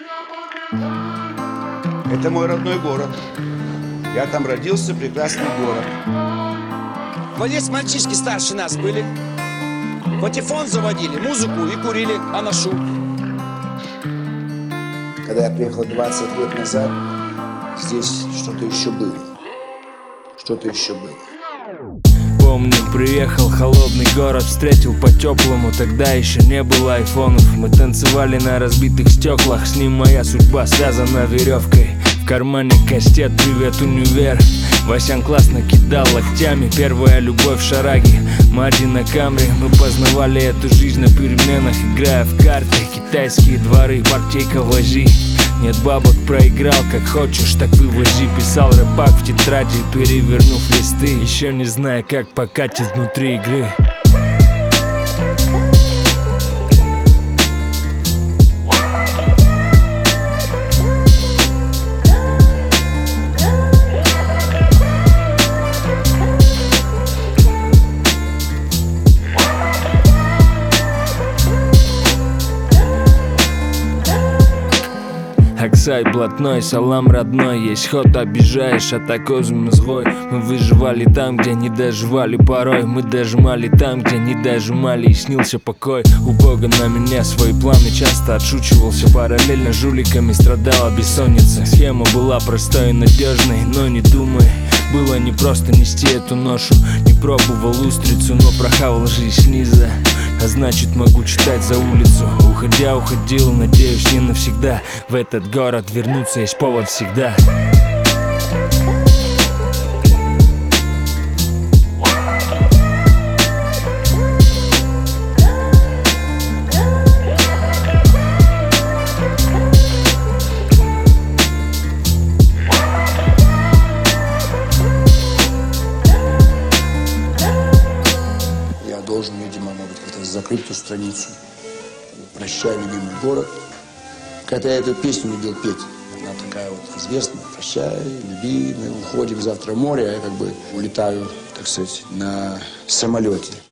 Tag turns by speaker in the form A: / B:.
A: Это мой родной город. Я там родился, прекрасный город.
B: Вот здесь мальчишки старше нас были. Патефон заводили, музыку и курили анашу.
A: Когда я приехал 20 лет назад, здесь что-то еще было. Что-то еще было.
C: Помню, приехал в холодный город, встретил по-теплому. Тогда еще не было айфонов. Мы танцевали на разбитых стеклах. С ним моя судьба связана веревкой. В кармане кастет, привет, универ. Васян классно кидал локтями. Первая любовь в шараге, Мади на Камри. Мы познавали эту жизнь на переменах, играя в карты. Китайские дворы, партейка вози. Нет бабок, проиграл как хочешь, так вывози. Писал рэпак в тетради, перевернув листы. Еще не зная, как покатить внутри игры. Аксай блатной, салам родной. Есть ход, обижаешь, а такой злой. Мы выживали там, где не доживали порой. Мы дожимали там, где не дожимали. И снился покой. У Бога на меня свои планы. Часто отшучивался, параллельно жуликами страдала бессонница. Схема была простой и надежной, но не думай, было не просто нести эту ношу. Не пробовал устрицу, но прохавал жизнь снизу. А значит, могу читать за улицу. Уходя, уходил, надеюсь, не навсегда. В этот город вернуться есть повод всегда.
A: Я должен, видимо, может быть, как-то закрыть эту страницу. Прощай, любимый город. Когда я эту песню любил петь, она такая вот известная. Прощай, любимый, уходим завтра в море, а я как бы улетаю, так сказать, на самолете.